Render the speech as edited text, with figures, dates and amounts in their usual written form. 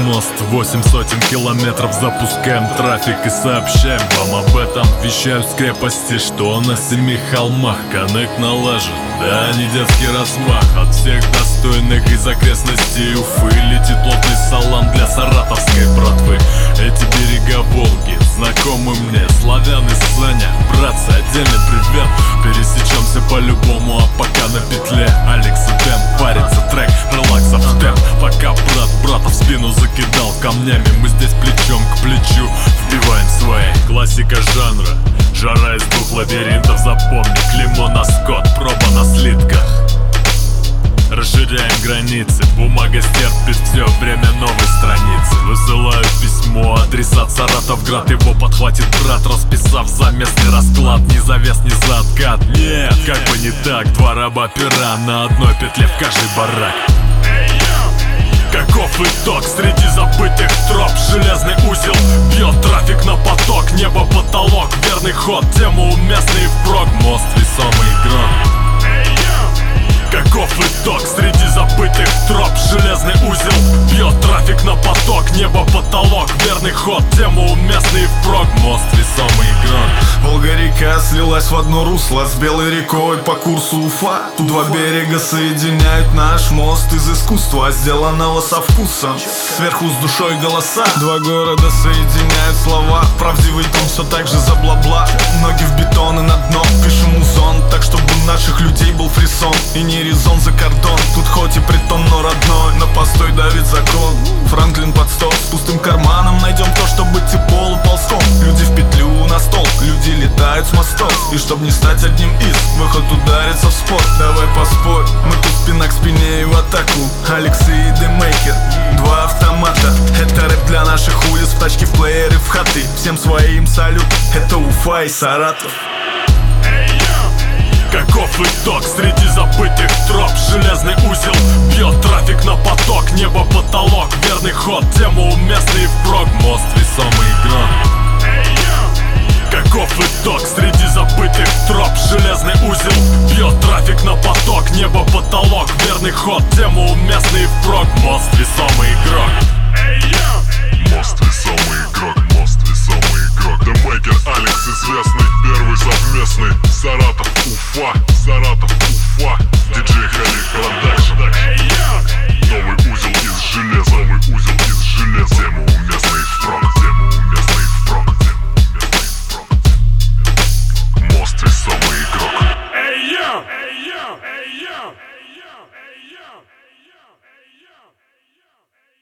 мост, 8 сотен километров. Запускаем трафик и сообщаем вам об этом. Вещаю с крепости, что на 7 холмах коннект налажен. Да, не детский размах. От всех достойных из окрестностей Уфы летит плотный салам для саратовской братвы. Эти берега Волги знакомы мне, славян и Саня. Братцы, отдельный привет. Пересечемся по-любому, а пока на петле Алекс и Дэн парится, трек релаксов в темп. Пока брат брата в спину закидал камнями, мы здесь плечом к плечу вбиваем свои. Классика жанра, жара из 2 лабиринтов. Запомни, клеймо на скот, проба на слитках. Расширяем границы, бумага стерпит все, время новой страницы. Высылаю письмо, адресат Саратовград. Его подхватит брат, расписав за местный расклад. Ни завес, ни за откат, нет, как бы не так. 2 раба-пера на одной петле в каждый барак. Каков итог среди забытых троп? Железный узел бьет трафик на поток. Небо, потолок, верный ход, тема уместный впрок. Мост, весомый игрок. Каков итог среди забытых троп? Железный узел бьет трафик на поток. Небо, потолок, верный ход, тема уместный впрок. Мост, весомый игрок. Волга-река слилась в одно русло с Белой рекой по курсу Уфа. Тут 2 берега соединяют наш мост из искусства, сделанного со вкусом. Сверху с душой голоса. 2 города соединяют слова. Правдивый том все так же за бла-бла. Ноги в бетон и на дно пишем музон, так чтобы у наших людей был фрисон и не резон за кордон. Тут хоть и притон, но родной. На постой давит закон. Франклин под стол с пустым карманом. Найдем то, чтобы идти полуползком. Люди в петлю на стол, люди летают с мостов. И чтоб не стать одним из, выход ударится в спорт. Давай поспорь, мы тут спина к спине и в атаку. Алекс и Демейкер, 2 автомата. Это рэп для наших улиц, в тачке, в плееры, в хаты. Всем своим салют, это Уфа и Саратов. Каков итог среди забытых троп? Железный узел бьет трафик на поток. Небо, потолок, верный ход, тема уместный впрок. Мост, весомый игрок. Каков итог среди забытых троп? Железный узел бьет трафик на поток. Небо, потолок, верный ход, тема уместный впрок. Мост, весомый игрок. Мост, весомый игрок.